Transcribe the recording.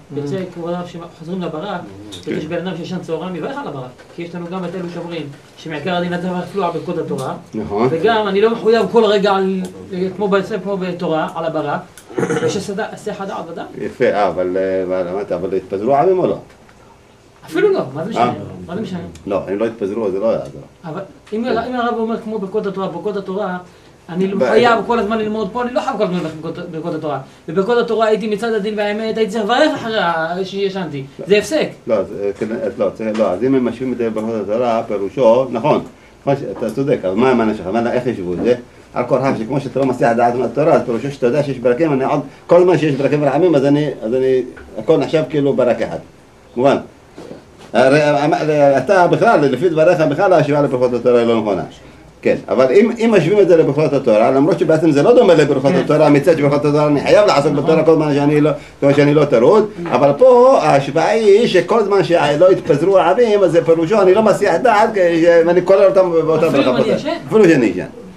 יוצא כבודם שחוזרים לברק, יש בן אדם שישן צהריים יברך על הברק, כי יש לנו גם את אלו שאומרים שמעיקר הדין אתה אפילו על ברכות התורה, וגם אני לא מחויב כל רגע כמו בתורה על הברק, יש הסח הדעת ודאי. יפה, אבל התפזרו העמים או לא? אפילו לא, מה זה משנה? מה זה משנה? לא, אם לא התפזרו זה לא יעזור. אבל אם הרב אומר כמו ברכות התורה, אני חייב כל הזמן ללמוד פה, אני לא חייב כל הזמן ברכות התורה. וברכות התורה הייתי מצד הדין והאמת, הייתי צריך לברך אחרי שישנתי. זה הפסק. לא, אז אם הם משווים את זה ברכות התורה, פירושו, נכון, אתה צודק, אבל מה המענה שלך? איך ישבו את זה? על כורחם שכמו שאתה לא מסיח דעת מהתורה, אז פירושו שאתה יודע שיש ברקים, כל זמן שיש ברקים ורחמים, אז אני, הכל נחשב כאילו ברק אחד. מובן. אתה בכלל, לפי דבריך בכלל, ההשוואה לברכות התורה היא לא נכונה. כן, אבל אם משווים את זה לברכות התורה, למרות שבעצם זה לא דומה לברכות התורה, מצד שברכות התורה אני חייב לעסוק בתורה כל זמן שאני לא טרוד, אבל פה ההשוואה היא שכל זמן שלא יתפזרו העמים, אז זה פירושו, אני לא מסיח דעת, ואני כולל אותם באותה ברכה. אפילו שאני ישן.